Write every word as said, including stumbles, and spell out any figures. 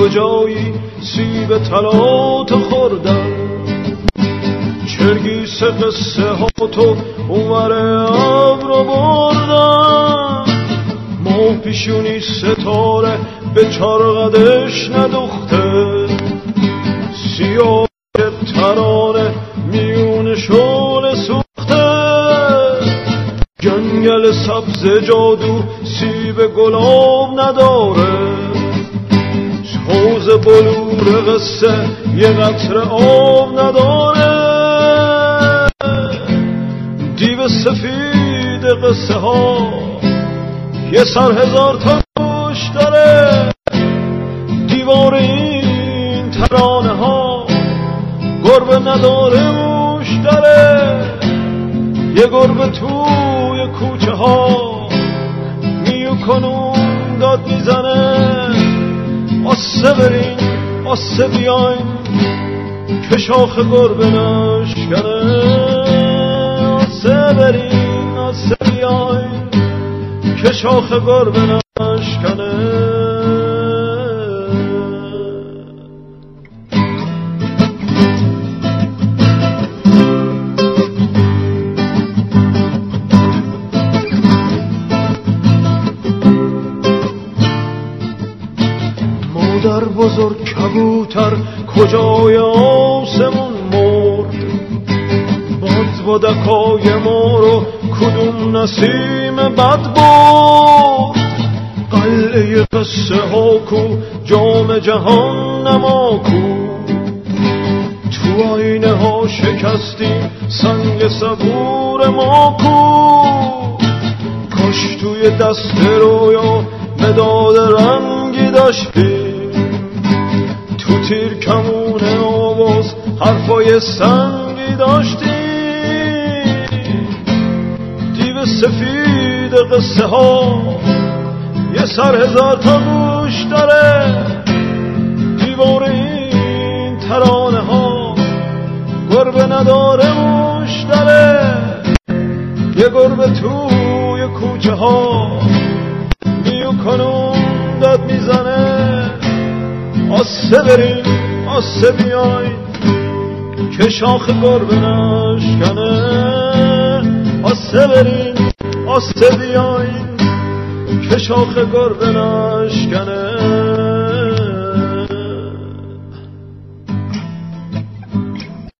کجایی سیب طلات خوردن، چرگیس قصه ها تو عمر ابر بردن، ماه پیشونی ستاره به چارقدش ندوخته، سیاه ترانه میون شعله سوخته، جنگل سبز جادو سیب گلاب نداره، حوض بلور قصه یه قطره آب نداره، دیو سفید قصه ها یه سر هزار تا گوش داره، دیوار این ترانه ها گربه نداره موش داره، یه گربه توی کوچه ها میو کنون داد میزنه، آسه برین آسه بیاین که شاخ گربه نشکنه، آسه برین آسه بیاین که شاخ گربه نشکنه. مادر بزرگ کبوتر کجای آسمون مرد، باد بادکای ما رو کدوم نسیم بد برد، قلعه قصه ها کو جام جهان نما کو، تو آینه ها شکستیم سنگ صبور ما کو، کاش توی دست رویا مداد رنگی داشتیم، تو تیر کمون آواز حرفای سنگی داشتیم، دیو سفید قصه ها یه سر هزار تا گوش داره، دیوار این ترانه ها گربه نداره موش داره، یه گربه توی کوچه ها میو کنون داد میزنه، آسه برین آسه بیاین که شاخ گربه نشکنه، آسه برین آسه بیاین که شاخ گربه نشکنه.